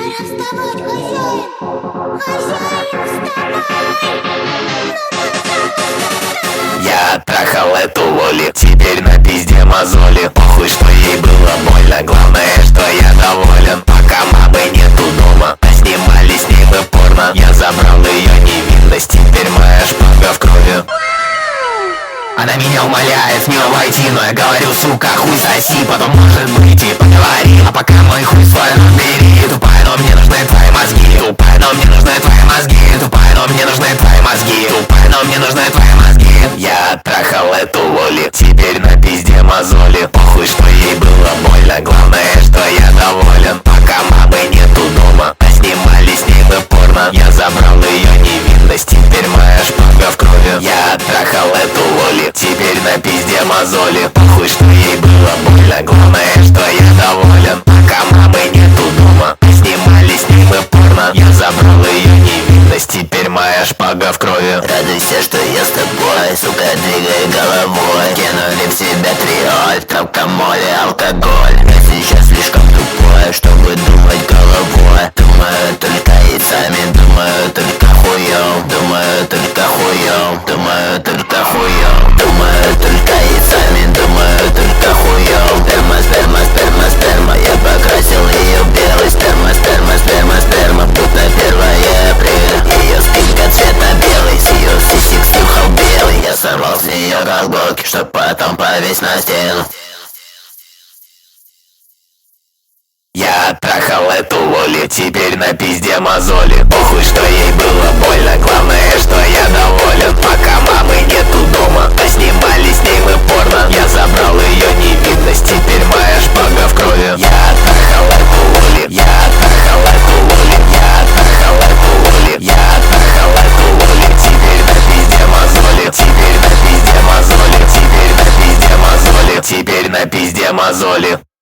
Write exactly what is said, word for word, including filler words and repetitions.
Пора вставать, хозяин! Хозяин, вставай! Я трахал эту Лоли, теперь на пизде мозоли. Похуй, что ей было больно, главное, что я доволен. Пока мамы нету дома, а снимали с ней мы порно. Я забрал ее невинность, теперь моя шпага в крови. Она меня умоляет в нее войти, но я говорю, сука, хуй соси. Потом, может быть, и поговорим, а пока мой хуй свой разбери. Тупая, но мне нужны твои мозги. Тупая, но мне нужны твои мозги. Тупая, но мне нужны твои мозги. Тупая, но мне нужны твои мозги. Я трахал эту Лоли, теперь на пизде мозоли. Похуй, что ей было больно, главное, что я доволен. Пока мамы нету дома, а снимали с ней мы порно. Я забрал ее невинность, теперь моя шпага в крови. Я трахал эту Лоли, теперь на пизде мозоли. Похуй, что ей было больно, главное, что я доволен. Пока мамы нету дома, а снимали с ней мы порно. Я забрал ее невинность, теперь моя шпага в крови. Радуйся, что я с тобой, сука, двигай головой. Кинули в себя триоль, травкомоле, алкоголь. Я сейчас слишком тупой, чтобы думать головой. Думаю только яйцами, думаю только хуем. Думаю только хуем, думаю только хуем. Думаю только яйцами, думаю только хуем. Сперма, сперма, сперма, сперма. Я покрасил ее в белый. Сперма, сперма, сперма, сперма. Будто первое апреля. Ее спинка цвета белый, с ее сисек сухал белый. Я сорвал с нее колготки, чтоб потом повесить на стену. Я трахал эту Лоли, теперь на пизде мозоли. Похуй, что ей было больно, главное, что я доволен. Пока мамы нету дома, а снимали с ней мы порно. Я забрал ее невинность, теперь моя шпага в крови. Я трахал эту Лоли, я трахал эту Лоли, я трахал эту Лоли, я трахал эту Лоли. Теперь на пизде мозоли, теперь на пизде мозоли, теперь на пизде мозоли, теперь на пизде мозоли.